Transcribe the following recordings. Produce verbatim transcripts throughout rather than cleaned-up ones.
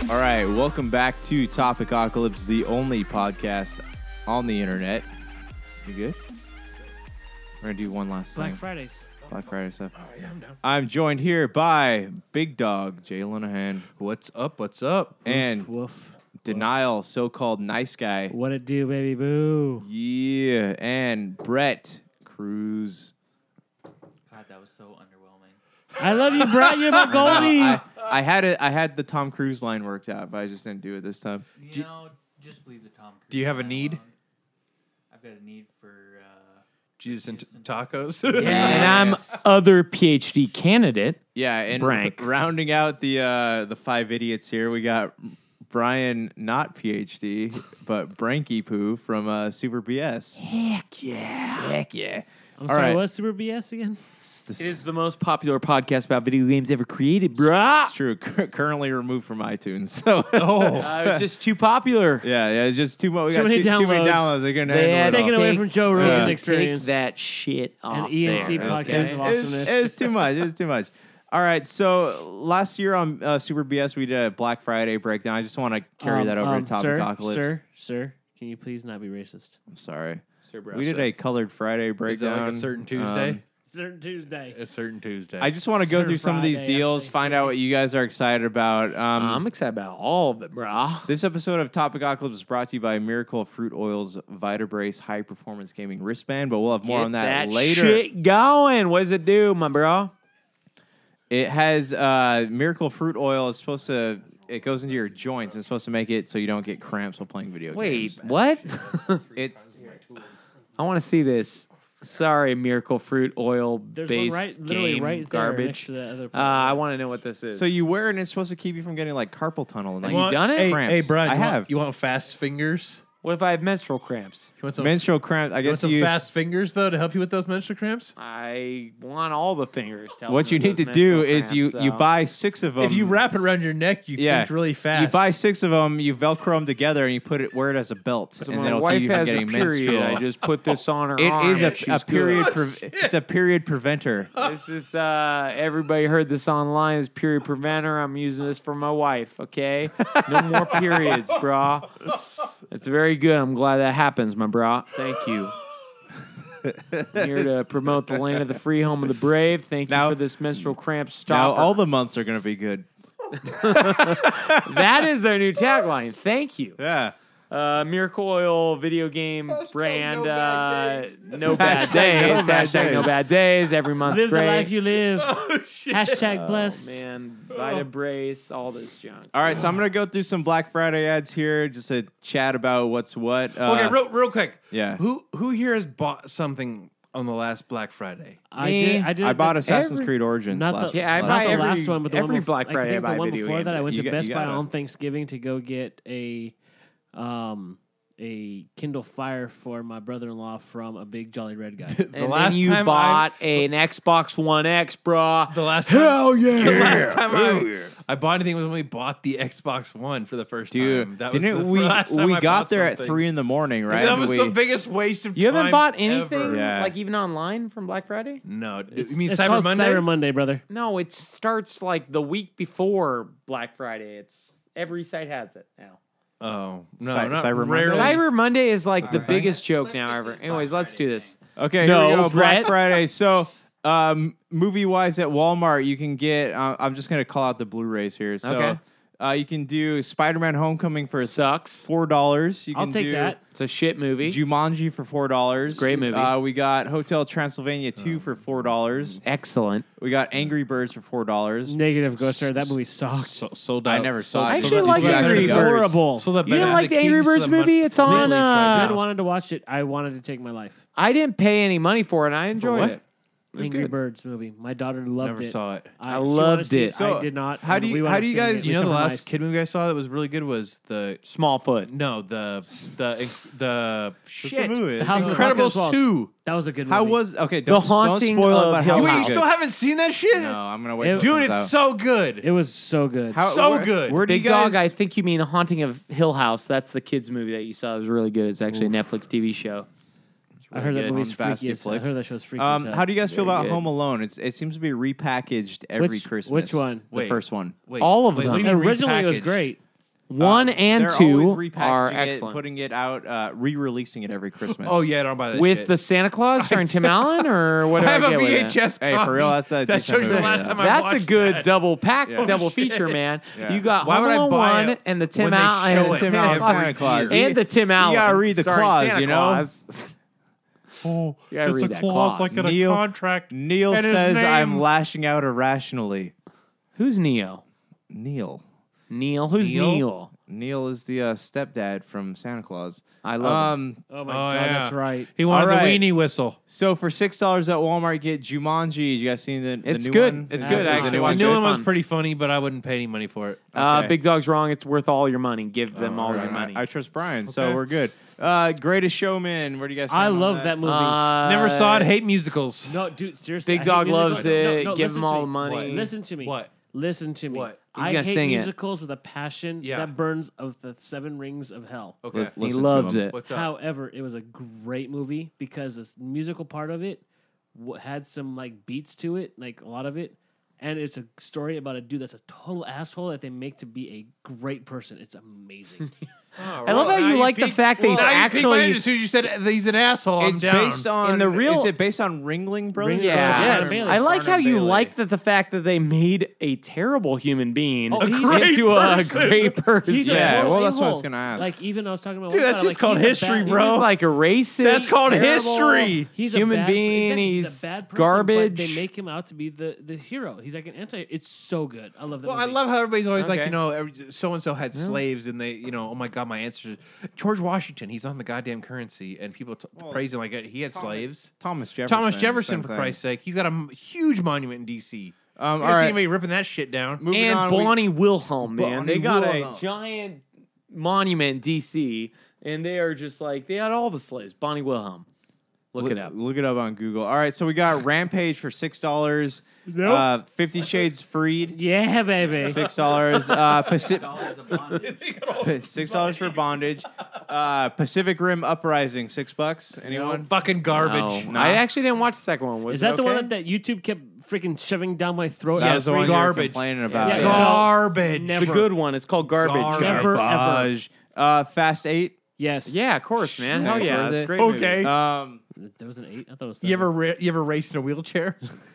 All right, welcome back to Topicocalypse, the only podcast on the internet. You good? We're gonna do one last Black thing. Fridays. Black Friday stuff. Oh, yeah, I'm down. I'm joined here by Big Dog Jay Linehan What's up? What's up? and Woof. Denial, so-called nice guy. What it do, baby boo? Yeah, and Brett Cruz. God, that was so underwhelming. I love you, Brett. You're my Goldie. I, I had it. I had the Tom Cruise line worked out, but I just didn't do it this time. You Do- know, just leave the Tom Cruise. Do you have a line need? alone. I've got a need for. Uh, Jesus and Jesus and tacos. Yeah, and I'm other PhD candidate. Yeah, and Brank. rounding out the uh, the five idiots here, we got Brian, not PhD, but Branky Poo from uh, Super B S. Heck yeah. Heck yeah! I'm All sorry, right. what's Super B S again? This It is the most popular podcast about video games ever created, brah. It's true. Cur- currently removed from iTunes. So Oh, Uh, it was just too popular. yeah, yeah, it's just too much. We Too got many too, too many downloads. downloads. They're gonna They handle had it Taken all. away from Joe Yeah. Rogan Take experience. that shit off And E N C there. podcast Okay. of It's, awesomeness. it's too much. It's too much. All right. So last year on uh, Super B S, we did a Black Friday breakdown. I just want to carry Um, that over um, to sir, Topicocalypse. Sir, sir, can you please not be racist? I'm sorry. Sir, bro, We did sir. a Colored Friday is that breakdown. like a certain Tuesday? Um, Certain Tuesday. a certain Tuesday. I just want to go Sure, through some of these Friday, deals, actually. find out what you guys are excited about. Um, I'm excited about all of it, brah. this episode of Topicocalypse is brought to you by Miracle Fruit Oil's VitaBrace High Performance Gaming Wristband, but we'll have more Get on that, that later. shit going. What does it do, my bro? It has uh, Miracle Fruit Oil. It's supposed to. It goes into your joints. It's supposed to make it so you don't get cramps while playing video Wait, games. what? It's I want to see this. Sorry, Miracle Fruit Oil There's based one right, literally game right there garbage. next to the other. Uh, I want to know what this is. so you wear it and it's supposed to keep you from getting like carpal tunnel and like you done it? Hey, cramps. hey, Brian. I you have. Want, you want fast fingers? What if I have menstrual cramps? You want some, menstrual cramps. I you want guess some you. fast fingers though to help you with those menstrual cramps? I want all the fingers. to help What me you with need to those do menstrual is you cramps, you so. buy six of them. If you wrap it around your neck, you yeah, think really fast. You buy six of them, you Velcro them together, and you put it wear it as a belt, So and my then it'll keep wife you from has a getting period. menstrual. I just put this on her It arm. is a, and she's a period. good. Pre- it's a period preventer. This is uh, everybody heard this online. It's period preventer. I'm using this for my wife. Okay, no more periods, brah. It's very good. I'm glad that happens, my brah. Thank you. I'm here to promote the land of the free, home of the brave. Thank Now- you for this menstrual cramp Now stopper. all the months are going to be good. that is their new tagline. Thank you. Yeah. Uh, Miracle Oil video game brand. no bad uh, days. no bad Hashtag days. no bad Hashtag days. no bad days. Every month's live great. the life you live. Oh, shit. Hashtag Oh, blessed. man, Vita Brace, all this junk. All right, so I'm gonna go through some Black Friday ads here, just to chat about what's what. Uh, Okay, real, real quick. Yeah. Who who here has bought something on the last Black Friday? I Me, did. I did. I it bought the- Assassin's every- Creed Origins. Not last, the, Yeah, I last buy not the every- last one, but the every one bef- Black I Friday think I the buy one video before that, I games. went You to got- Best you Buy gotta- on Thanksgiving to go get a, um, a Kindle Fire for my brother-in-law from a big Jolly Red guy. The And last then you time bought an Xbox One X, brah. The last time, Hell yeah! the last time Hell I, yeah. I bought anything was when we bought the Xbox One for the first Dude, time. That was didn't the we? last time We I got bought there at something. three in the morning, right? That And was we, the biggest waste of You haven't time bought anything, ever. Yeah. like even online from Black Friday? No, It's, you mean it's Cyber called Monday? Cyber Monday, brother. No, it starts like the week before Black Friday. It's every site has it now. Oh no, Cy- not Cyber Monday? rarely. Cyber Monday is like the Okay. biggest joke Let's now get to ever. this Anyways, Black let's do Friday this. Okay, No, here we go. Black Brett. Friday. So, um, movie wise at Walmart, you can get. Uh, I'm just gonna call out the Blu-rays here. So, Okay. uh, you can do Spider-Man: Homecoming for Sucks. four dollars. You can I'll take do that. It's a shit movie. Jumanji for four dollars. Great movie. Uh, we got Hotel Transylvania two for four dollars. Excellent. We got Angry Birds for four dollars. Negative Ghost Rider. That movie sucked. So, sold out. I never saw sold- it. I so actually that- like did you Angry actually go? Birds. Horrible. Sold out You better didn't than like the Angry Kings Birds to the Mon- movie? It's on. Completely I Uh, wanted to watch it. I wanted to take my life. I didn't pay any money for it. and I enjoyed what? it. It was Angry good. Birds movie. My daughter loved Never it. saw it. I, I she wanted loved to see it. So, I did not. how and do you- we wound how up do you seeing guys- it. You We know, the compromised. last kid movie I saw that was really good was the Smallfoot. no the the the shit movie? The House of the Fucking Incredibles two. That was a good movie. How was okay? Don't, Haunting don't spoil of it, but Hill how Wait, was you House. it still good? haven't seen that shit? No, I'm gonna wait. It- till it Dude, comes it's out. so good. It was so good. How- so where- good. Where do Big you guys? Dog, I think you mean Haunting of Hill House. That's the kids movie that you saw. It was really good. It's actually a Netflix T V show. I heard that good. movie's On freaky. Basket As, I Flicks. heard that show's freaky. Um, as hell. how do you guys feel Very about good. Home Alone? It's it seems to be repackaged every Which- Christmas. which one? The Wait. first one. Wait, All of wait, them. what do you mean Originally, it was repackaged? great. One Uh, and they're two always are repackaging excellent. It, putting it out, uh, re-releasing it every Christmas. Oh yeah, I don't buy that With shit. the Santa Claus starring Tim Allen, or what? Do I have I a get with V it? H S Hey, for copy real, that's a that decent shows you the movie, last yeah. time I That's a watched good that. double pack, Yeah. double Oh, feature, shit. man. Yeah. You got Why Home would I Alone buy one it and the when Tim they Allen, show and, it Tim every Allen Santa year? Claus. and the Tim Allen. gotta read the starring clause, Santa you know? Claus. Oh, You gotta it's read a that clause clause. like in Neil- a contract. Neil And his says I'm name- lashing out irrationally. Who's Neo? Neil. Neil. Who's Neil? Neil? Neil is the uh, stepdad from Santa Claus. I love him. Um, Oh my Oh, god, yeah. that's right. He wanted All right. the weenie whistle. so for six dollars at Walmart, get Jumanji. You guys seen the, the It's new good. one? It's Yeah, good, the actually. new I The one's new good. one was Fun. pretty funny, but I wouldn't pay any money for it. Uh, Okay. Big Dog's wrong. It's worth all your money. Give them all All right, your money. I, I trust Brian, so Okay. we're good. Uh, Greatest Showman. Where do you guys? I stand on love that movie. Uh, Never saw it. Hate musicals. no, dude, seriously. Big I hate Dog musicals. loves No, it. no, Give listen him to all me. the money. What? Listen to me. What? Listen to me. What? He's I gonna hate sing it. musicals with a passion Yeah. that burns of the seven rings of hell. Okay. Lis- He listen to loves him. it. What's up? However, it was a great movie because the musical part of it w- had some like beats to it, like a lot of it, and it's a story about a dude that's a total asshole that they make to be a great person. It's amazing. I love how you like the fact that he's Now you piqued my actually- interest. As soon as you said he's an asshole, I'm It's down. based on In the real- Is it based on Ringling Brothers? Ringling Yeah, Brothers. Yes. Barnum Bailey. I like how you Bailey. like that the fact that they made a terrible human being Oh, he's- into a person. great person. He's a Yeah, total well, that's what I a-hole. was gonna ask. Like even I was talking about, Dude, one that's time, just like, called he's a history, bad- bro. He's like a racist. That's called terrible history. He's a Human bad, being, exactly, he's a bad person, garbage. But they make him out to be the, the hero. He's like an anti. It's so good. I love that. Well, I movie. love how everybody's always like, Okay. you know, so and so had slaves, and they, you know, oh my god, my ancestors. George Washington, he's on the goddamn currency, and people t- praise him like he had Thomas- slaves. Thomas Jefferson. Thomas Jefferson, same for thing. Christ's sake, he's got a m- huge monument in D C. Um, I all don't see right. anybody ripping that shit down. Moving and on, we- Bonnie Wilhelm, man. Bonnie they got Wilhelm. a giant monument in D C, and they are just like, they had all the slaves. Bonnie Wilhelm. Look Look it up. Look it up on Google. All right, so we got Rampage for six dollars. Uh, Fifty Shades Freed. Yeah, baby. Six dollars. Uh, Pacific. Dollars of bondage. Six dollars for Bondage. Uh, Pacific Rim Uprising. Six bucks. Anyone? Fucking garbage. No. Nah. I actually didn't watch the second one. Was Is that it the okay? one that, that YouTube kept freaking shoving down my throat? That Yeah, was the three one you were garbage. complaining about. Yeah, Yeah. yeah. Garbage. Never. The good one. It's called Garbage. Garbage. Never, ever. Garbage. Uh, Fast Eight. Yes. Yeah, of course, man. Hell Thanks yeah. for That's a it. great Okay. movie. Um, There was an eight. I thought it was. You Seven. ever ra- you ever raced in a wheelchair?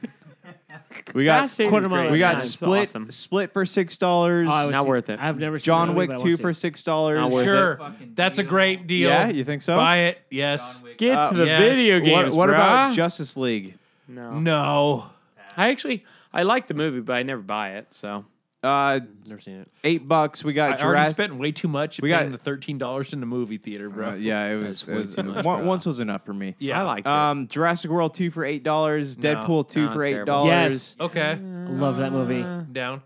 we got Fast Eight is quarter great. mile we got Time. It's Split. awesome. Split for six dollars. Oh, I would Not see- worth it. I've never seen John that Wick movie, but I two want to for see six dollars. Not worth it. Sure, Fucking that's a deal. great deal. Yeah, you think so? Buy it. Yes. John Wick. Get Uh, to the yes. video What, games. what about brah. Justice League? No. No. I actually I like the movie, but I never buy it. So Uh, it. Never seen it. eight bucks. We I got already Jurassic. spent way too much. We We got- got the thirteen dollars in the movie theater, bro. Uh, yeah, it was. That's It way was too much, one- bro. once was enough for me. Yeah, I liked it. Um, Jurassic World two for eight dollars. No. Deadpool two No, for it's eight terrible. dollars. Yes. Okay, Love that movie. down.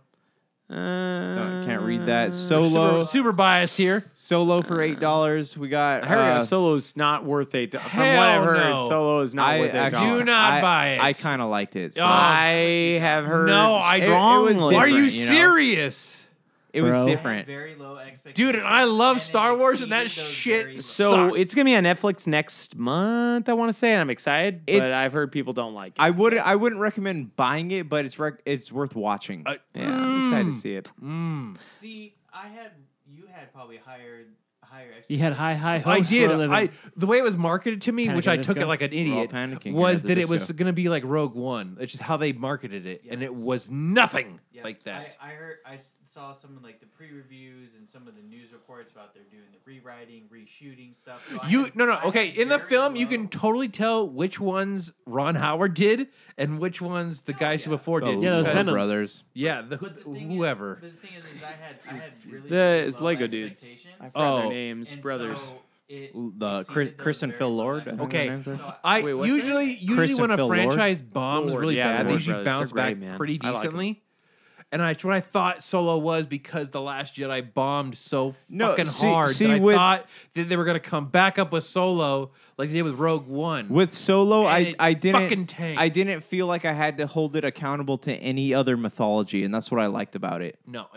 Don't, can't read that. So Solo. Super, super biased here. Solo for eight dollars. We got. I heard uh, uh, Solo's not worth it. From what hell I've heard, no. Solo is not I worth it. actually Do not I, buy it. I kind of liked it. So Oh, I have heard No, I- it- it was strongly. different, Are you you know? serious? it was Bro. I had different. very low expectations. Dude, and I love and it Star Wars, and that exceeded those shit very low. So sucked. it's gonna be on Netflix next month. I want to say, and I'm excited, It- but I've heard people don't like it. I wouldn't. I wouldn't recommend buying it, but it's rec- it's worth watching. Uh, yeah, I'm excited to see it. Mm. See, I had you had probably higher higher expectations. You had high, high I hopes. did. For a living. I the way it was marketed to me, Panic which at I the took it Disco. like an We're all idiot, panicking was at the that it was disco. going to be like Rogue One. It's just how they marketed it, and it was nothing Yeah, like that. I, I heard I s- saw some of like the pre-reviews and some of the news reports about they're doing the rewriting, reshooting stuff. So I You had- no no I okay had in the very film you low- can totally tell which ones Ron Howard did and which ones the Hell guys who yeah. before did. Yeah, that was because- Venom. Brothers. Yeah, the, But the thing whoever. Is, but the thing is, is I had I had really The- really it's low Lego dudes. expectations. I forgot Oh. their names, And brothers. so it The exceeded Chris, those Chris and very Phil low Lord. I think Okay. their names are. So I Wait, what's their usually Chris usually and when a Phil Lord? franchise bombs Lord, really yeah, the bad, they Lord usually brothers, bounce they're great, back man. pretty I like 'em. decently. And I what I thought Solo was because the Last Jedi bombed so No, fucking see- hard see, that I with- thought that they were gonna come back up with Solo like they did with Rogue One. With Solo, And I it I didn't fucking tanked. I didn't feel like I had to hold it accountable to any other mythology, and that's what I liked about it. no, no, I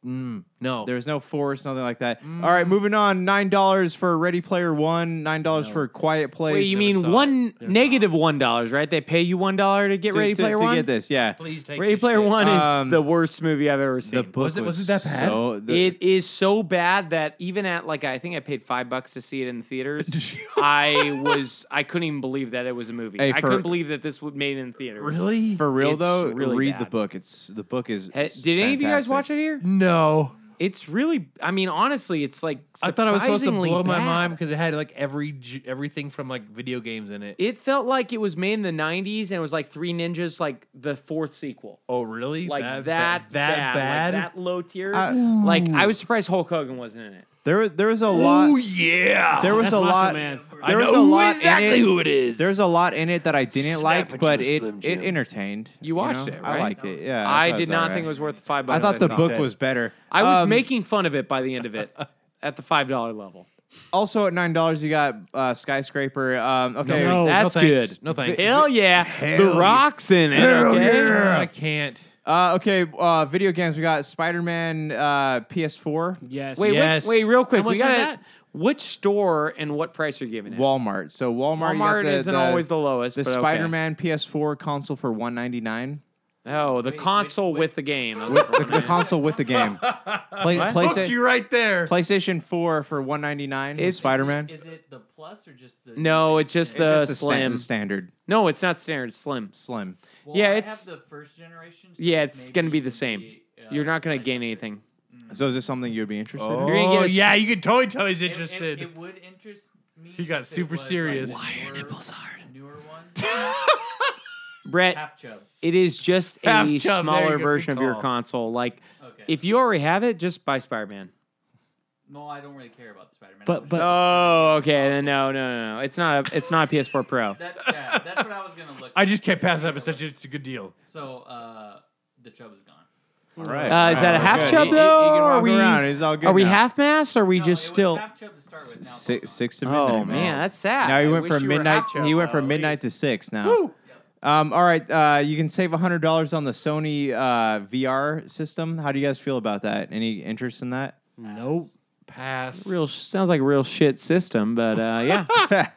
Mm, no. There's no force, nothing like that. All right, moving on. Nine dollars for Ready Player One. Nine dollars for Quiet Place. Wait, you Never mean saw one negative one dollars, right? They pay you one dollar to get to, Ready to, Player to One. get this? Yeah, Please take Ready this Player shit. One is Um, the worst movie I've ever seen. the book Was it- was it that bad? So, the, It is so bad that even at like I think I paid five bucks to see it in the theaters. I was I couldn't even believe that it was a movie. Hey, I for- couldn't believe that this would made it in theaters. Really? for real it's though, really read the bad. book. It's the book is. Hey, did any of you guys fantastic. watch it here? No. It's really. I mean, honestly, it's like I thought I was supposed to surprisingly blow my bad. mind because it had like every j- everything from like video games in it. It felt like it was made in the nineties and it was like Three Ninjas, like the fourth sequel. Oh, really? Like that that, that bad, bad? like that low tier. Uh, like I was surprised Hulk Hogan wasn't in it. There, was- there was a lot. Oh yeah. There was That's a Macho lot. Man. There I was know a who lot exactly in it. who it is. There's a lot in it that I didn't Snap like, into but a it Slim it Jim. entertained. You watched know? it, I right? liked it. Yeah, I, thought did was not alright. think it was worth the five I bucks. thought the saw book it. was better. I was Um, making fun of it by the end of it, at the five dollar level. Also at nine dollars, you got uh, Skyscraper. Um, okay, No. That's no thanks. good. No thanks. Hell yeah, the yeah. Rock's in it. okay? I can't. Uh, okay, uh, video games. We got Spider-Man uh, P S four, Yes. Wait, Yes. wait, wait, real quick. How we much is got that? Which store and what price are you giving it? Walmart. So Walmart, you got Walmart the, isn't the, always the lowest. the but okay. Spider-Man P S four console for one ninety-nine. Oh, the Wait, console wait, with wait. the game. With the, the console with the game. Play, What? PlayStation, Hooked you right there. PlayStation four for one ninety-nine. It's- Spider-Man. Is it the plus or just the? No, it's just It's the just the sta- slim. the standard No, it's not standard. It's slim. slim. Well, yeah, I it's- have the first generation. So Yeah, it's it's gonna maybe be the same. the, uh, You're not going to slight gain upgrade. anything. So is this something you'd be interested Oh, in? You're gonna get a s- yeah, you can totally tell he's It- it- interested. It, would interest me. He got if it super was, like, serious. newer- Why are nipples hard? Newer one. Brett, Half chub. it is just Half a chub, there you smaller go, good version of your call. console. Like, Okay. if you already have it, just buy Spider-Man. no, I don't really care about the Spider-Man. But- I was but- just- Oh, okay. Then no, no, no, no. It's not. A, it's not a P S four Pro. That, yeah, that's what I was gonna look. I just can't pass that, but such a, it's a good deal. So uh, the chub is gone. All right. Uh, is that a All half good. chub He- he- though? He, can or walk are we? around. He's all good Are we now. half mass? Or are we No, just it still? Was half chub to start with. Now it's all Six, gone. six to Oh midnight. man, that's sad. Now he I went wish from you were midnight. half chub, He went though, from at midnight least. to six now. Woo! Um, all right, uh, you can save hundred dollars on the Sony uh, V R system. How do you guys feel about that? Any interest in that? Nope. Pass. Real sounds like a real shit system, but uh, yeah.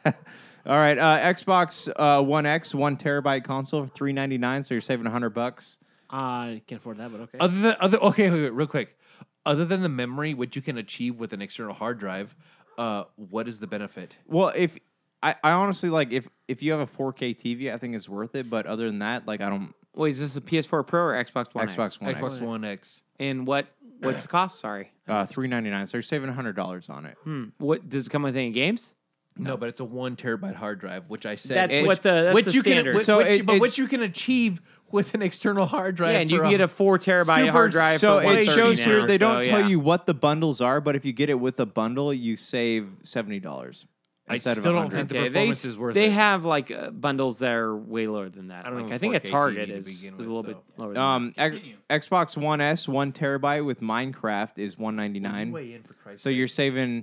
All right, uh, Xbox uh, One X, one terabyte console for three ninety nine. So you're saving a hundred bucks. I can't afford that, but okay. Other than other, okay, wait, wait, real quick. Other than the memory, which you can achieve with an external hard drive, uh, what is the benefit? Well, if I, I honestly like if if you have a four K T V, I think it's worth it. But other than that, like I don't. Wait, is this a P S four Pro or Xbox One? Xbox X? One Xbox X, One X. And what? What's the cost? Sorry. uh, three ninety nine. So you're saving a hundred dollars on it. Hmm. What does it come with any games? No, but it's a one terabyte hard drive, which I said. That's which, what the- that's which the you standard. can, which, So which- it- but it- which you can achieve with an external hard drive. Yeah, and you for can get a four terabyte super- hard drive. So for it one thirty shows now, here they so, don't tell yeah. you what the bundles are, but if you get it with a bundle, you save seventy dollars. I Instead still of don't think the Okay, they performance s- is worth they it. have like uh, bundles that are way lower than that. I don't like know I think at four K Target T V is, to is begin a with, little so. bit lower. Than Um, X- Continue. Xbox One S, one terabyte with Minecraft is one ninety nine. Way in for Christ's So sake. you're saving,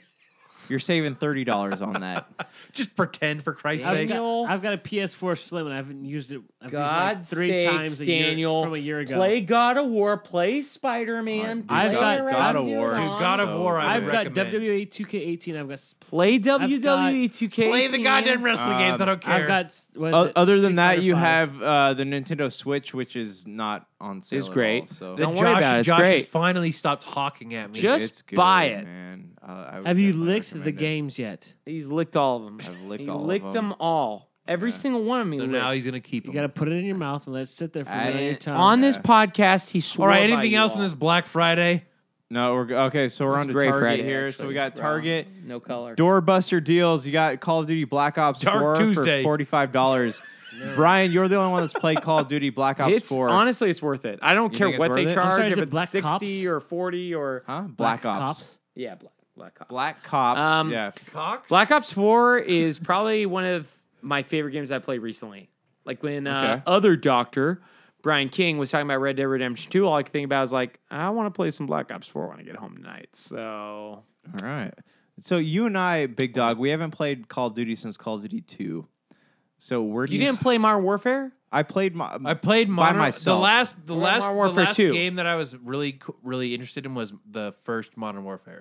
you're saving thirty dollars on that. just pretend for Christ's I've sake. got, I've got a P S four Slim and I haven't used it. I've used it like God's three sakes, times a year Daniel, from a year ago. Play God of War, play Spider Man. Dude, I've got God of War. Dude, God of So War, I I've would got recommend. W W E two K eighteen. I've got s- Play I've got- W W E two K. Play the goddamn wrestling Um, games. I don't care. I've got. s- what is O- it? Other than Street that, Fighter you five. have uh, the Nintendo Switch, which is not on sale. It's at great. all, so The Don't worry Josh, about it, it's Josh great. has finally stopped hawking at me. Just It's good, buy it. man. Uh, I would Have you definitely licked the recommend it. games yet? He's licked all of them. I've licked he all of licked them. them all. Every Yeah. single one of me. so licked. now he's gonna keep You them. got to put it in your mouth and let it sit there for I a minute at a didn't- time. On this Yeah. podcast, he swore. All right. by Anything you else all. on this Black Friday? No, we're go- okay. So we're This on to is Gray Target Friday, here. So we got actually. Target No color. doorbuster deals. You got Call of Duty Black Ops Dark four Tuesday. for forty five dollars. Brian, you're the only one that's played Call of Duty Black Ops It's four. honestly, it's worth it. I don't You care think it's what worth they it? charge. I'm sorry, is if it it's Black sixty Cops? or forty or huh? Black, Ops. Cops? yeah, Black Black Ops. Black Cops. Um, yeah. Cox? Black Ops four is probably one of my favorite games I've played recently. Like when uh, Okay. other doctor, Brian King, was talking about Red Dead Redemption two, all I could think about was like, I want to play some Black Ops four when I get home tonight. So All right. So you and I, Big Dog, we haven't played Call of Duty since Call of Duty two. So where do you you, didn't s- play Modern Warfare? I played my. I played by Modern myself. The last, the Modern last, the Warfare last two. game that I was really, co- really interested in was the first Modern Warfare.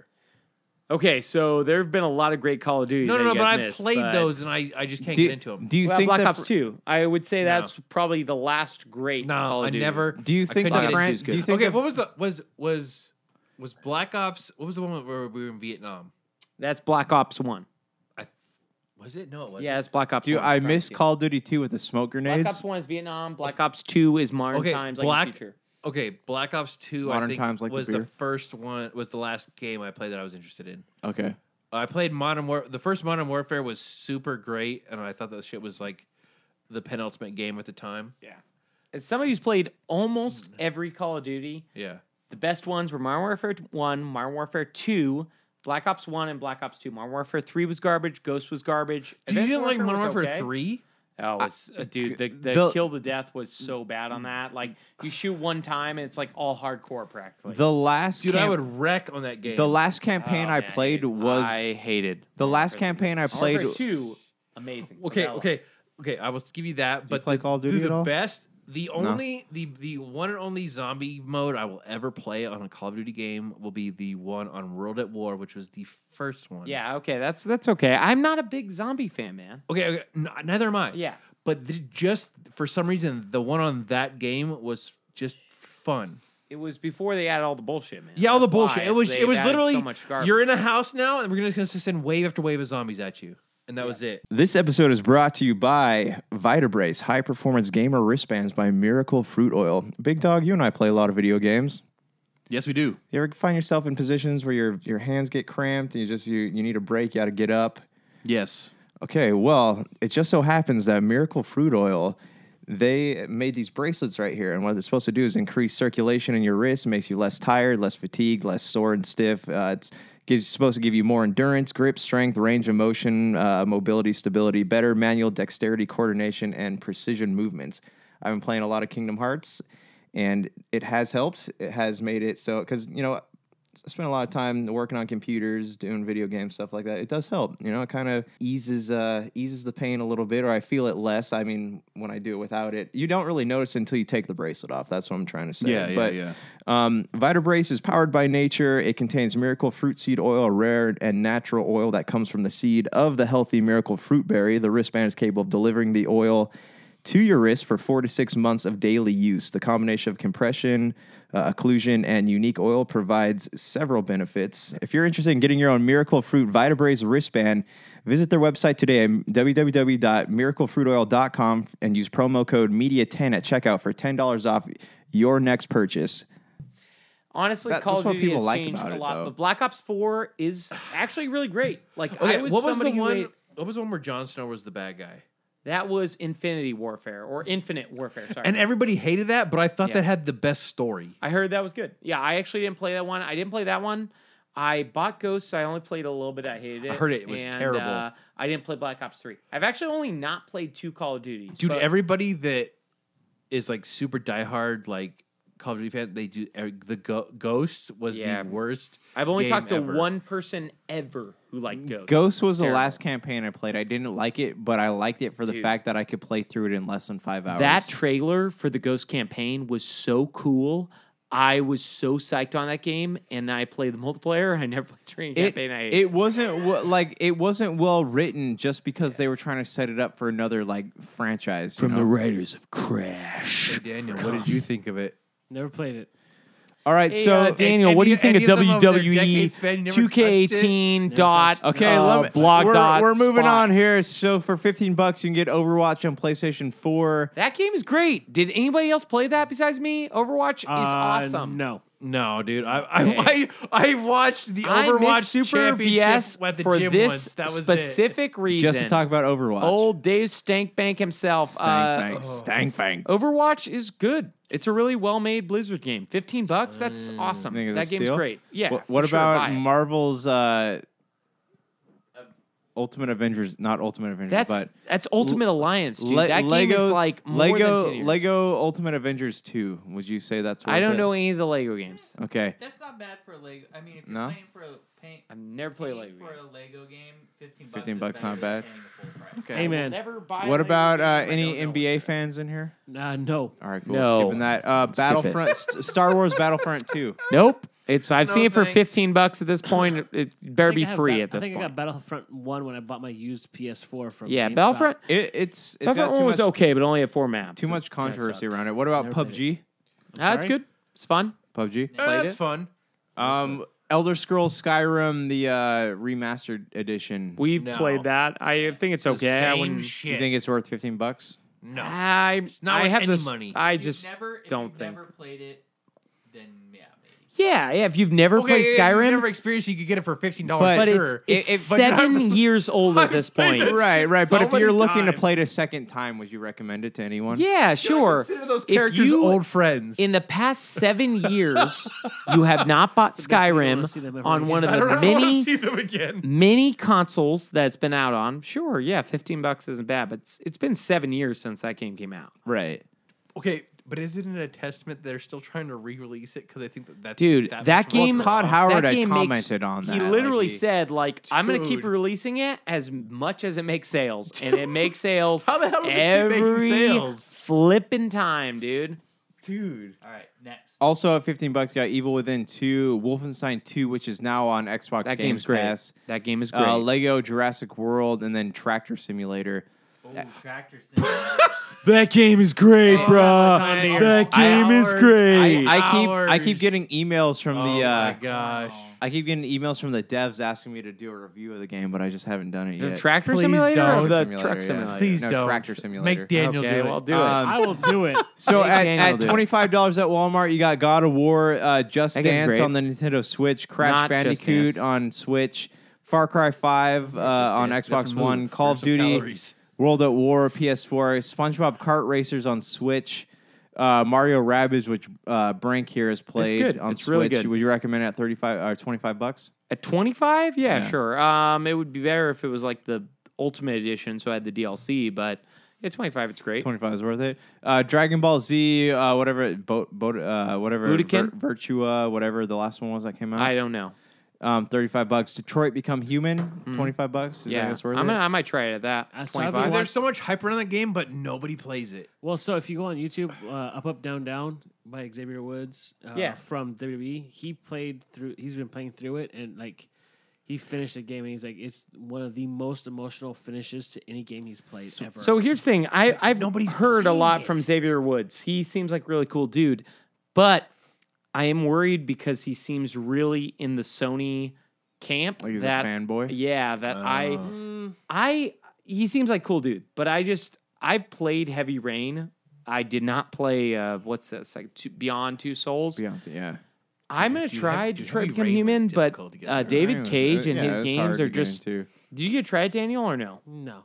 Okay, so there have been a lot of great Call of Duties. No, no, that no. you But guys I missed, played but- those, and I, I just can't do, get into them. do you Well, think Black the Ops two. I would say No. that's probably the last great Call No, of I Duty. never. Do you I think couldn't the get Fran- into it. do you think okay, the- what was the was was was Black Ops? What was the one where we were in Vietnam? That's Black Ops one. I was it? No, it wasn't. Yeah, it's Black Ops Dude, one. I Correct, miss yeah. Call of Duty two with the smoke Black grenades. Ops one is Vietnam. Black Ops two is modern Okay, times, like Black- in the future. Okay, Black Ops two. Modern I think Times Like the was the Beer. first one. Was the last game I played that I was interested in. Okay. I played Modern War. The first Modern Warfare was super great, and I thought that shit was like the penultimate game at the time. As somebody who's played almost every Call of Duty, Yeah. the best ones were Modern Warfare one, Modern Warfare two, Black Ops one, and Black Ops two. Modern Warfare three was garbage. Ghost was garbage. Did you Advanced didn't like Warfare Modern was Warfare okay. three? Oh, it was, uh, dude, the, the, the- kill to death was so bad on that. Like, you shoot one time, and it's like all hardcore practically. The last Dude, I camp- would wreck on that game. the last campaign Oh, I man, played dude. was I hated the Modern last Warfare campaign I Modern Warfare played. two, amazing. Okay, Vanilla. okay, okay. I will give you that. But play the, Call of Duty the at all? best, the only, the the one and only zombie mode I will ever play on a Call of Duty game will be the one on World at War, which was the first one. Yeah, okay, that's that's okay. I'm not a big zombie fan, man. Okay. okay n- neither am I. Yeah. But th- just for some reason, the one on that game was just fun. It was before they added all the bullshit, man. Yeah, all the That's why. bullshit. It was They it was added literally so much garbage. you're in a house now, and we're gonna just send wave after wave of zombies at you, and that was it. This episode is brought to you by Vitabrace, high performance gamer wristbands by Miracle Fruit Oil. Big Dog, you and I play a lot of video games. Yes, we do. You ever find yourself in positions where your your hands get cramped and you just you, you need a break, you got to get up? Yes. Okay, well, it just so happens that Miracle Fruit Oil, they made these bracelets right here, and what it's supposed to do is increase circulation in your wrist, makes you less tired, less fatigued, less sore and stiff. Uh, it's gives supposed to give you more endurance, grip, strength, range of motion, uh, mobility, stability, better manual dexterity, coordination, and precision movements. I've been playing a lot of Kingdom Hearts, and it has helped. It has made it so because you know. I spend a lot of time working on computers, doing video games, stuff like that. It does help, you know. It kind of eases uh, eases the pain a little bit, or I feel it less. I mean, when I do it without it, you don't really notice until you take the bracelet off. That's what I'm trying to say. Yeah, yeah, but, yeah. Um, Vitabrace is powered by nature. It contains miracle fruit seed oil, a rare and natural oil that comes from the seed of the healthy miracle fruit berry. The wristband is capable of delivering the oil to your wrist for four to six months of daily use. The combination of compression, uh, occlusion, and unique oil provides several benefits. If you're interested in getting your own Miracle Fruit Vitabrace wristband, visit their website today at w w w dot miracle fruit oil dot com and use promo code media ten at checkout for ten dollars off your next purchase. Honestly, That- Call that's of what Duty people has like changed about a it, lot. though. But Black Ops four is actually really great. Like Okay, I was what was the somebody who one? ate- What was the one where Jon Snow was the bad guy? that was Infinity Warfare or Infinite Warfare. Sorry, And everybody hated that, but I thought Yeah. that had the best story. I heard that was good. Yeah, I actually didn't play that one. I didn't play that one. I bought Ghosts. I only played a little bit. I hated it. I heard it was and, terrible. Uh, I didn't play Black Ops three. I've actually only not played two Call of Duties. Dude, but everybody that is like super diehard, like Call of Duty fan, they do er, the go- Ghosts was Yeah. the worst. I've only game talked to ever. one person ever who liked Ghosts. Ghost was the Terrible. last campaign I played. I didn't like it, but I liked it for the Dude. fact that I could play through it in less than five hours. That trailer for the Ghost campaign was so cool. I was so psyched on that game, and I played the multiplayer. I never played the training it, campaign. I it wasn't w- like it wasn't well written just because they were trying to set it up for another like franchise. you know? writers of Crash. Hey, Daniel, what did you think of it? Never played it. All right, Hey, so uh, Daniel, and what do you you- think any of of them over there W W E decades span, you never two K touched it? eighteen Never dot touched okay, uh, let me, blog we're, dot we're moving spot? on here. So for fifteen bucks, you can get Overwatch on PlayStation four. That game is great. Did anybody else play that besides me? Overwatch is Uh, awesome. No. No, dude. I I, Okay. I, I watched the I Overwatch missed Super B Championship S at the for gym this once. That was specific reason. Just to talk about Overwatch. Old Dave Stankbank himself. Stank uh, bang, stank bang. Overwatch is good. It's a really well-made Blizzard game. Fifteen bucks. That's awesome. Think That it's a game's steal? great. Yeah. What, what for sure, about buy it. Marvel's uh, Ultimate Avengers, not Ultimate Avengers, That's but that's Ultimate Alliance, dude. Le- that game Legos, is like more Lego than ten years. Lego Ultimate Avengers two. Would you say that's? Worth I don't it? know any of the Lego games. Okay. That's not bad for a Lego. I mean, if you're No? playing for a paint, I've never played a paying Lego for game. a Lego game, fifteen bucks. fifteen is bucks better not than bad. paying the full price. Okay. Hey, man. Never buy a What Lego about game uh, if I any don't know N B A it. fans in here? Uh, no. All right, cool. No. Skipping that. Uh, Skip it. Battlefront, St- Star Wars Battlefront two. Nope. It's I've No seen it for thanks. fifteen bucks at this point. It, it better I think be I have free Ba- at this I think point. I got Battlefront one when I bought my used P S four from yeah, GameStop. Battlefront. It, it's it's Battlefront got one too was much okay, but only at four maps. too It much kinda controversy sucked. around it. What about Never played PUBG? Ah, that's Sorry? good. It's fun. PUBG. Yeah, Played that's it? fun. Um, Elder Scrolls Skyrim, the uh, remastered edition. We've No. played that. I think it's, It's the okay. I same wouldn't. shit. You think it's worth fifteen bucks? no. I, not I worth have any this. money. I If you've just never, if don't you've think. never played it, then yeah, maybe. Yeah, yeah. If you've never Okay, played if Skyrim, you've never experienced it, you could get it for fifteen dollars. but sure. it's, it's If- but not- seven years old at this played point. it. Right, right. But So if you're many looking to times. play it a second time, would you recommend it to anyone? Yeah, sure. Consider those If characters you- old friends. In the past seven years, you have not bought So basically you don't wanna see Skyrim them ever on one of I don't the ever want to many see them again. many consoles that's been out on. Sure, yeah, fifteen bucks isn't bad, but it's, it's been seven years since that game came out. Right. Okay, but isn't it a testament they're still trying to re-release it because I think that that's Dude, that, that much game- more Todd fun. Howard that had game makes- commented on that. He like, literally he- said, like, I'm going to keep Dude. releasing it as much as it makes sales. And it makes sales How the hell does it keep making every sales? flipping time, dude. dude. All right, next. Also at fifteen bucks, you got Evil Within two, Wolfenstein two, which is now on Xbox That Games game's great. Pass. That game is great. Uh, Lego Jurassic World, and then Tractor Simulator. Oh, Tractor Simulator. that game is great, Oh, bruh. John Deere. That I- game is Howard, great. I, I keep I Hours. keep getting emails from Oh the uh, my gosh. I keep getting emails from the devs asking me to do a review of the game, but I just haven't done it the yet. tractor Please simulator or don't. the Simulator, truck yeah. simulator? Please No, don't. Tractor Simulator. Make Daniel Okay, do well, it. do it. Um, I will do it. So Make at, Daniel at do it. twenty-five dollars at Walmart, you got God of War, uh, Just That game's Dance great. on the Nintendo Switch, Crash Not Just Bandicoot Dance. on Switch, Far Cry five uh, on Dance, Xbox different One, move. Call Burn of some Duty, calories. World at War, P S four, SpongeBob Kart Racers on Switch, uh, Mario Rabbids, which uh, Brink here has played good. on It's Switch. really good. Would you recommend it at thirty-five or twenty-five bucks? At twenty-five? Yeah, Yeah. sure. Um, it would be better if it was like the Ultimate Edition, so I had the D L C, but yeah, twenty-five, it's great. twenty-five is worth it. Uh, Dragon Ball Z, uh, whatever, boat, boat, uh, whatever, Budokan? Vir- Virtua, whatever the last one was that came out. I don't know. Um, thirty-five bucks. Detroit Become Human, twenty-five bucks. Is yeah, that worth I'm it? gonna, I might try it at that. Uh, so I've been twenty-five. wa- There's so much hype around that game, but nobody plays it. Well, so if you go on YouTube, uh, Up Up Down Down by Xavier Woods, uh, Yeah. from W W E, he played through. He's been playing through it, and like he finished the game, and he's like, it's one of the most emotional finishes to any game he's played ever. So here's the thing. I, I've Nobody's heard a playing lot it. from Xavier Woods. He seems like a really cool dude, but I am worried because he seems really in the Sony camp. Like he's that, a fanboy. Yeah, that I, Oh. Mm, I, he seems like a cool dude, but I just, I played Heavy Rain. I did not play, uh, what's this, like two, Beyond Two Souls. Beyonce, yeah. I'm going to Dude, try Heavy- dude, Detroit Heavy Become Rain was Human, but difficult to get uh, through. David Right. Cage and Yeah, his it's hard games to are get just, into. did you get to try it, Daniel, or no? no,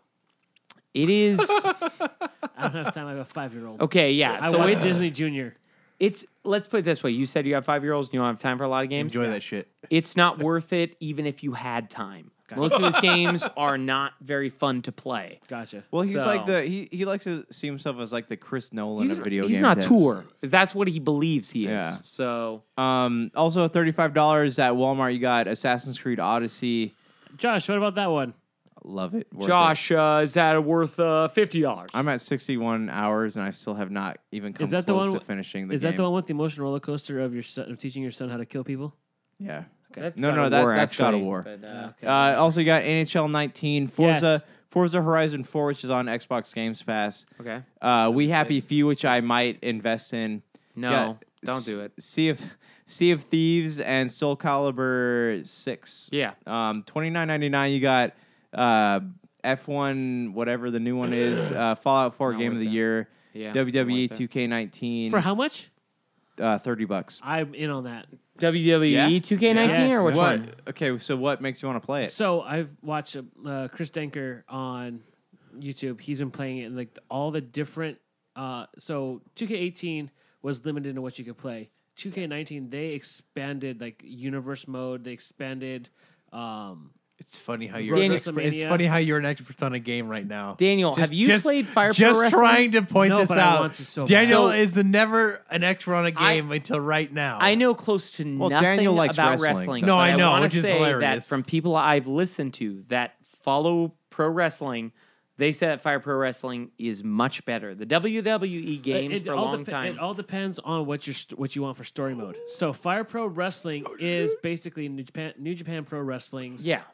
It is, I don't have time. I have a five year old. okay, yeah. I so watched it's, Disney Junior. It's let's put it this way. You said you have five year olds and you don't have time for a lot of games. Enjoy that shit. It's not worth it even if you had time. Gotcha. Most of his games are not very fun to play. Gotcha. Well, he's So- like the he, he likes to see himself as like the Chris Nolan He's, of video he's games. not is. tour. That's what he believes he is. Yeah. So Um, also thirty-five dollars at Walmart. You got Assassin's Creed Odyssey. Josh, what about that one? Love it. Worth it. Josh, uh, is that worth uh, fifty dollars? I'm at sixty-one hours and I still have not even come Is that the close one to w- finishing the Is game. that the one with the emotional roller coaster of your son, of teaching your son how to kill people? Yeah. That's No, God no, of that- War, that's God of actually, War. but, uh, Okay. Uh, also, you got N H L nineteen, Forza, Yes. Forza Horizon four, which is on Xbox Games Pass. okay. Uh, We Happy Few, which I might invest in. No, You got don't do S- it. Sea of Sea of Thieves and Soul Calibur six. Yeah. Um, twenty-nine ninety-nine. You got uh, F one, whatever the new one is. Uh, Fallout four Not Game worth of the it. Year. Yeah. W W E not worth it. two K nineteen. For how much? uh, thirty bucks. I'm in on that. W W E Yeah? two K nineteen Yes. or which what? one? Okay, so what makes you want to play it? So I've watched uh, Chris Denker on YouTube. He's been playing it and like all the different. Uh, so two K eighteen was limited to what you could play. two K nineteen they expanded like universe mode. They expanded. Um, It's funny how You you're. brought An up expert, it's WrestleMania. funny how you're an expert on a game right now. Daniel, Just- have you just- played Fire Pro Just Wrestling? trying to point No, this but I out. want to so bad. Daniel So- is the never an expert on a I- game until right now. I know close to Well, nothing Daniel likes about wrestling, wrestling. so- No, but I know, wanna which is say hilarious. that from people I've listened to that follow pro wrestling, they say that Fire Pro Wrestling is much better. The W W E games It for a all long depe- time. It all depends on what you what you want for story mode. So Fire Pro Wrestling is basically New Japan New Japan Pro Wrestling's yeah.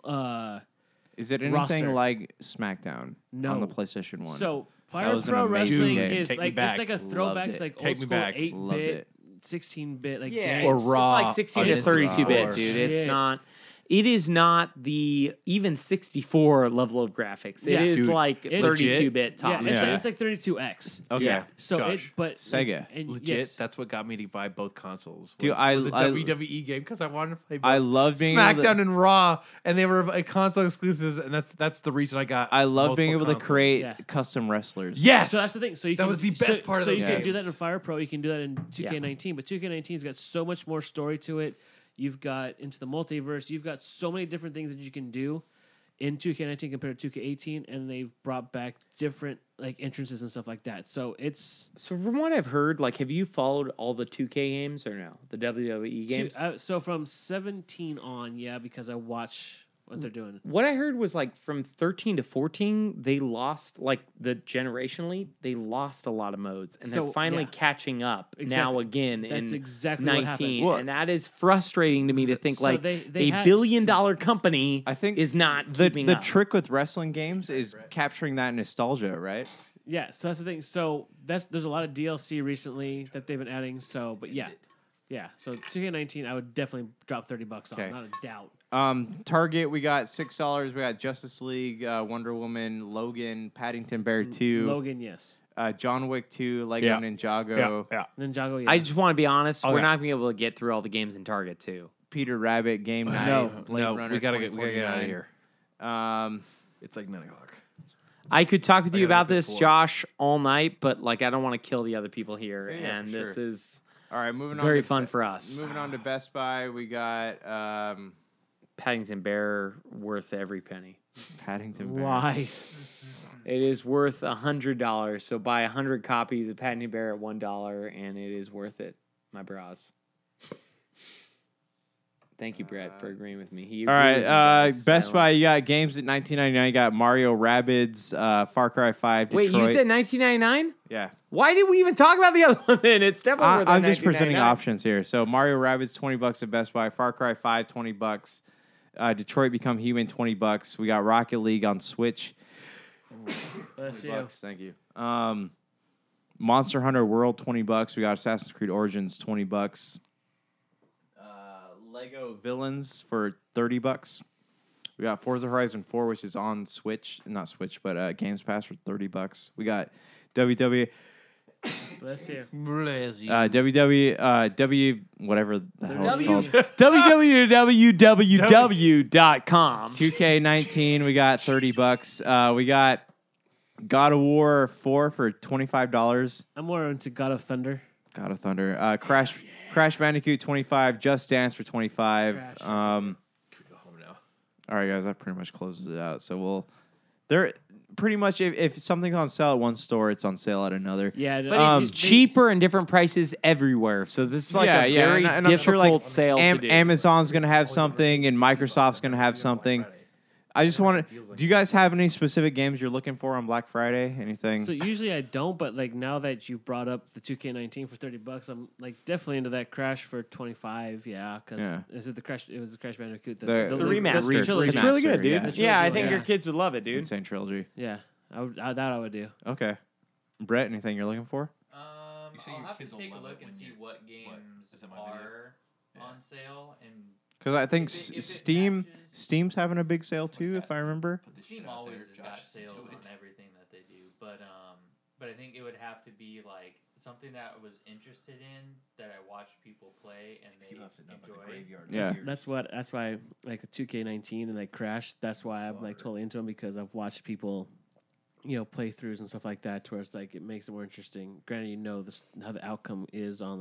uh Is it anything roster. like SmackDown No. on the PlayStation One? So Fire was an Pro amazing Wrestling game. is Take me like back. it's like a Loved throwback it. to like Take old me school back. eight Loved bit, it. sixteen bit like Yeah, games. Or it's, Raw it's like sixteen on to Instagram. thirty-two bit, Or dude. It's shit. not. It is not the even sixty-four level of graphics. It Yeah. is Dude, like it's thirty-two bit Yeah, tops. it's, Yeah. Like, it's like thirty-two X. Okay. Yeah. So it, Josh, but Sega. and Legit, yes. that's what got me to buy both consoles. Dude, was, I- was a I- W W E game because I wanted to play. Both. I love being able SmackDown to, and Raw, and they were uh, console exclusives, and that's that's the reason I got. I love being able multiple to consoles. create Yeah. custom wrestlers. Yes, So that's the thing. So you That can, was the so- best part of So those you can do games. that in Fire Pro. You can do that in two K Yeah. nineteen. But two K nineteen's got so much more story to it. You've got into the multiverse. You've got so many different things that you can do in two K nineteen compared to two K eighteen, and they've brought back different like entrances and stuff like that. So it's So from what I've heard, like, have you followed all the two K games or no? The W W E two, games? uh, so from seventeen on, yeah, because I watch what they're doing. What I heard was like from thirteen to fourteen, they lost like the generationally, they lost a lot of modes, and So, they're finally yeah. catching up now Exactly. again That's in exactly what happened. nineteen, Well, and that is frustrating to me to think so like they- they a had- billion dollar company I think is not the keeping the up. trick with wrestling games is capturing that nostalgia, right? Yeah, so that's the thing. So that's there's a lot of D L C recently that they've been adding. So, but yeah, yeah. So two K nineteen, I would definitely drop thirty bucks on, Okay. not a doubt. Um, Target, we got six dollars. We got Justice League, uh, Wonder Woman, Logan, Paddington Bear two, Logan, yes. uh, John Wick two, Lego Yeah. Ninjago, yeah. Ninjago, yeah. I just want to be honest, Okay. we're not gonna be able to get through all the games in Target too. Peter Rabbit, Game Night, No. Blade no, Runner we gotta get we gotta get out of twenty here. forty-nine. Um, It's like nine o'clock. I could talk with I you gotta about look at this, four. Josh, all night, but like I don't want to kill the other people here, Yeah, and sure. this is all right, moving on. very to, fun for us. Moving on to Best Buy, we got um, Paddington Bear worth every penny. Paddington Bear. Why? It is worth a hundred dollars. So buy a hundred copies of Paddington Bear at one dollar, and it is worth it. My bras. Thank you, Brett, for agreeing with me. He All right, agreed with me, uh, guys. Best Silent. Buy, you got games at nineteen ninety-nine. You got Mario Rabbids, uh, Far Cry five, Detroit. Wait, you said nineteen ninety nine? yeah. Why did we even talk about the other one? Then it's definitely. I, worth I'm that just presenting nineteen ninety-nine. options here. So Mario Rabbids, twenty bucks at Best Buy. Far Cry five, twenty bucks. Uh, Detroit Become Human, twenty bucks. We got Rocket League on Switch. Bless twenty you. bucks. Thank you. Um, Monster Hunter World, twenty bucks. We got Assassin's Creed Origins, twenty bucks. Uh, Lego Villains for thirty bucks. We got Forza Horizon four, which is on Switch, not Switch, but uh, Games Pass for thirty bucks. We got W W Bless you. Bless you. uh, W W uh, W whatever the hell it's W- called. w w w w dot com. two K nineteen, we got thirty bucks. Uh, we got God of War four for twenty-five dollars. I'm more into God of Thunder. God of Thunder. Uh, Crash Crash Bandicoot twenty-five. Just Dance for twenty-five. Crash. Um, Go home now. all right, guys, that pretty much closes it out. So we'll there pretty much if, if something's on sale at one store, it's on sale at another. Yeah, But Um, it's cheaper and different prices everywhere. So this is like yeah, a yeah, very and, and I'm difficult sure like sale Am- to do. Amazon's gonna have something and Microsoft's gonna have something. I just want to. Do you guys have any specific games you're looking for on Black Friday? Anything? So usually I don't, but like now that you brought up the two K nineteen for thirty bucks, I'm like definitely into that Crash for twenty-five. Yeah, because Yeah. is it the Crash? It was the Crash Bandicoot. The- the the remaster. the trilogy. It's really Remaster, good, dude. yeah. The Yeah, I trilogy, think yeah. your kids would love it, dude. Insane Trilogy. Yeah, I would, I, that I would do. Okay. Brett, anything you're looking for? Um, You say I'll your have to kids will take a love it look and when see you- what games Is it my video? are Yeah. on sale. And Because I think If it- S- if it Steam matches- Steam's having a big sale too, if I remember. Steam always has got sales on everything that they do. But um, but I think it would have to be like something that I was interested in that I watched people play and they enjoy. Yeah. That's what. That's why like a two K nineteen and like Crash. That's why I'm like totally into them because I've watched people, you know, playthroughs and stuff like that. To where it's like it makes it more interesting. Granted, you know this, how the outcome is on like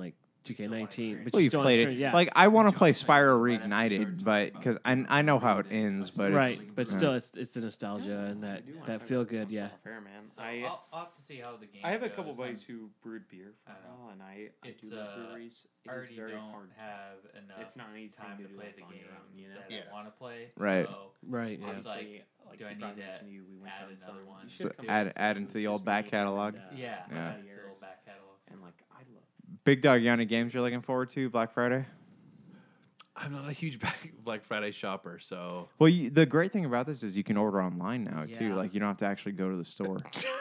two K nineteen. But Well, you still played turn- it. Yeah. Like I want to play Spyro Reignited, but because I I know how it ends, but right, it's, but yeah. still, it's it's the nostalgia and that that feel good. Yeah. Fair man. So I I'll, I'll have to see how the game I have a goes. couple I'm- buddies who brewed beer for I don't a while, and I, I It's, do love uh, breweries. It is already very don't hard. have enough It's not an easy time thing to to do, play like, the on your game own, you know? that Yeah. I want to play. Right. So Right. Yeah. I was like, Obviously, like do I he need probably to mentioned you, we went add to another some- one? you So should do add it. add It into was the just old back me catalog. and, uh, yeah, Yeah. add it to the old back catalog. And like I love. Big Dog, you got any games you're looking forward to Black Friday? I'm not a huge Black Black Friday shopper, so Well, you, the great thing about this is you can order online now too. Yeah. Like you don't have to actually go to the store.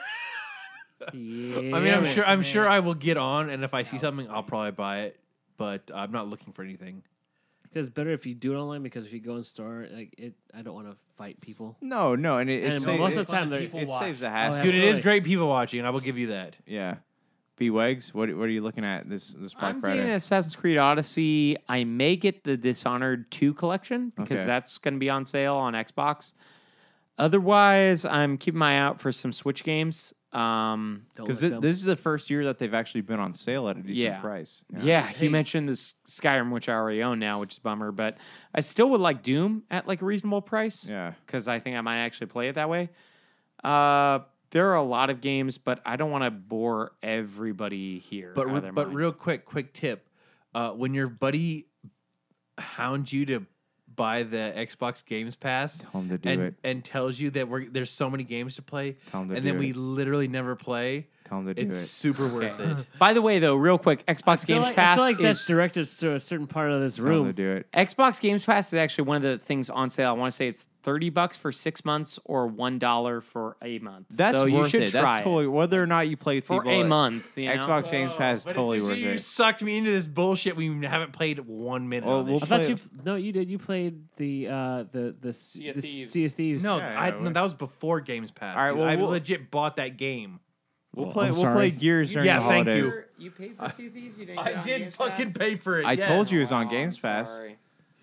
Yeah. I mean, I'm man. sure I'm man. sure I will get on, and if I see Alex something, I'll Reed. probably buy it. But I'm not looking for anything. Because it's better if you do it online because if you go in store, like it, I don't want to fight people. No, no, and it, it, And sa- most it, of the time, Fun to they're people it watch. saves the Oh, hassle. yeah. Dude, it is Absolutely. great people watching, and I will give you that. Yeah. B Wags, what what are you looking at this this Black I'm Friday? getting Assassin's Creed Odyssey. I may get the Dishonored two collection because Okay. that's going to be on sale on Xbox. Otherwise, I'm keeping my eye out for some Switch games. Um, Don't Because let this, them. this is the first year that they've actually been on sale at a decent Yeah. price. yeah, Hey. he mentioned this Skyrim, which I already own now, which is a bummer. But I still would like Doom at like a reasonable price. Yeah. because I think I might actually play it that way. Uh, there are a lot of games, but I don't want to bore everybody here. But out re- of their but mind. real quick, quick tip: uh, when your buddy hounds you to buy the Xbox Games Pass Tell him to do and it. and tells you that we're there's so many games to play, Tell him to and do then we it. literally never play, Tell him to do it's it. super worth Okay. it. By the way, though, real quick, Xbox I feel Games like, Pass I feel like that's is directed to a certain part of this Tell him to room. do it. Xbox Games Pass is actually one of the things on sale. I want to say it's thirty bucks for six months or one dollar for a month. That's so worth you should it. try That's it totally whether or not you play with for people. a at- month. You know? Xbox Games Pass is But totally it's just, worth you it. sucked me into this bullshit. We haven't played one minute. Well, on this we'll I shit. thought play- you no, you did. You played the uh the the Sea of the Thieves. Sea of Thieves. No, Yeah, I, yeah, no, we- that was before Games Pass. All right, dude. well, I we'll- legit bought that game. We'll Well, play. I'm We'll sorry. play Gears during Yeah, the thank holidays. you. You paid for Sea of Thieves. You didn't. I did fucking pay for it. I yes. told you it was on Oh, Games I'm Pass. sorry.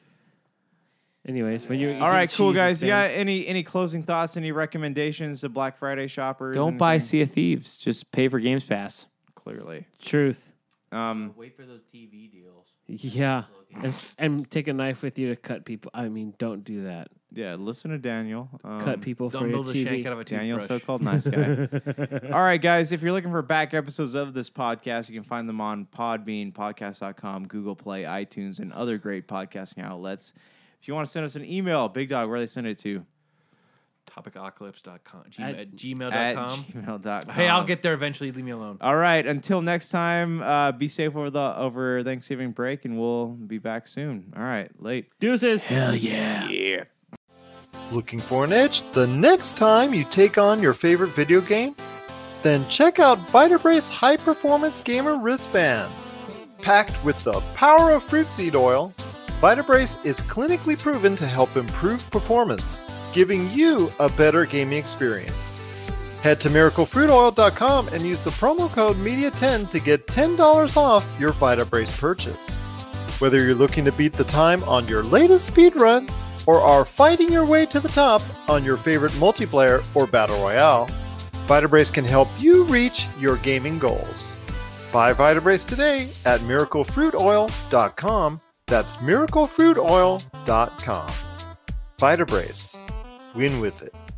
Anyways, when you All right, cool guys. You got any any closing thoughts? Any recommendations to Black Friday shoppers? Don't buy Anything? Sea of Thieves. Just pay for Games Pass. Clearly. truth. Um. Wait for those T V deals. Yeah, and, s- and take a knife with you to cut people. I mean, don't do that. Yeah. Listen to Daniel. Um, cut people for Don't your build a T shank V. out of a Daniel, toothbrush. so-called nice guy. All right, guys. If you're looking for back episodes of this podcast, you can find them on Podbean, podcast dot com, Google Play, iTunes, and other great podcasting outlets. If you want to send us an email, Big Dog, where they send it to? Topicapocalypse dot com. At- At gmail At dot com. gmail dot com. Hey, I'll get there eventually. Leave me alone. All right. Until next time, uh, be safe over the over Thanksgiving break, and we'll be back soon. All right. Late. Deuces. Hell yeah. Yeah. Looking for an edge the next time you take on your favorite video game? Then check out Vitabrace High Performance Gamer Wristbands. Packed with the power of fruit seed oil, Vitabrace is clinically proven to help improve performance, giving you a better gaming experience. Head to miracle fruit oil dot com and use the promo code media ten to get ten dollars off your Vitabrace purchase. Whether you're looking to beat the time on your latest speedrun or are fighting your way to the top on your favorite multiplayer or battle royale, Vitabrace can help you reach your gaming goals. Buy Vitabrace today at miracle fruit oil dot com. That's miracle fruit oil dot com. Vitabrace. Win with it.